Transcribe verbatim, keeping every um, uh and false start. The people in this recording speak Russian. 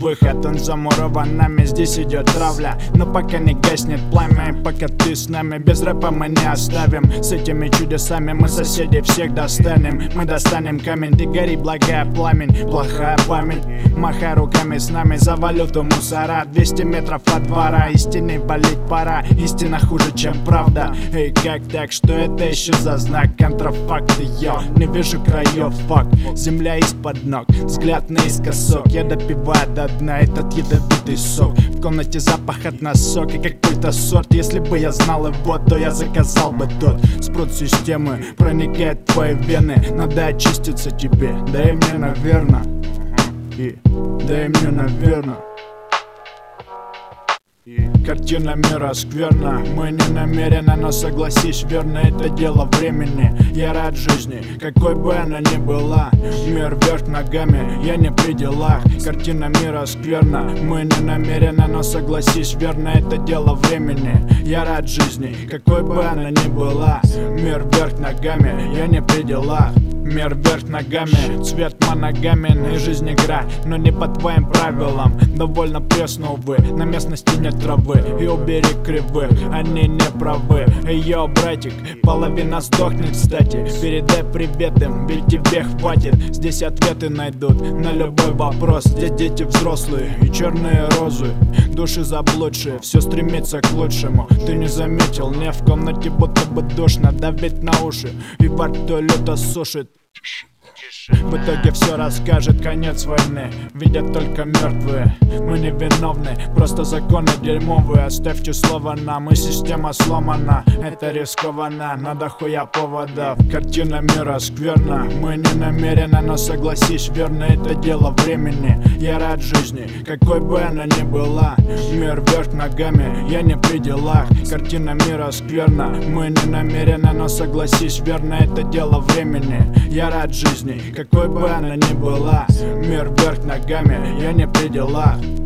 выход, он замурован нами, здесь идет травля. Но пока не гаснет пламя, и пока ты с нами, без рэпа мы не оставим. С этими чудесами мы соседей всех достанем. Мы достанем камень, ты гори, благая пламень, плохая память. Махай руками с нами за валюту мусора. Двести метров от двора, истиной валить пора. Истина хуже, чем правда. Эй, как так, что это еще за знак? Контрафакты, я не вижу краев, факт. Земля из-под ног, взгляд наискосок. Я допиваю до дна этот ядовитый сок. В комнате запах от носок и какой-то сорт. Если бы я знал его, то я заказал бы тот. Спрут системы проникает в твои вены. Надо очиститься тебе, да и мне, наверно. И, да и мне, наверно. Картина мира скверна, мы не намеренно, но согласись, верно, это дело времени. Я рад жизни, какой бы она ни была. Мир вверх ногами, я не при делах. Картина мира скверна, мы не намеренно, но согласись, верно, это дело времени. Я рад жизни, какой бы она ни была. Мир вверх ногами, я не при делах. Мир вверх ногами, цвет моногамен и жизнь игра, но не по твоим правилам. Довольно пресно, увы, на местности нет травы. И убери кривых, они не правы. Эй, йо, братик, половина сдохнет, кстати. Передай привет им, ведь тебе хватит. Здесь ответы найдут на любой вопрос. Здесь дети взрослые и черные розы, души заблудшие, все стремится к лучшему. Ты не заметил, не в комнате будто бы душно, давить на уши и во рту люто сушит. В итоге все расскажет конец войны. Видят только мертвые, мы не виновны, просто законы дерьмовые. Оставьте слово нам, и система сломана. Это рискованно, надо хуя поводов. Картина мира скверна, мы не намеренно, но согласись, верно, это дело времени. Я рад жизни, какой бы она ни была. Мир вверх ногами, я не при делах. Картина мира скверна, мы не намеренно, но согласись, верно, это дело времени. Я рад жизни, какой бы она ни была. Мир вверх ногами, я не при делах.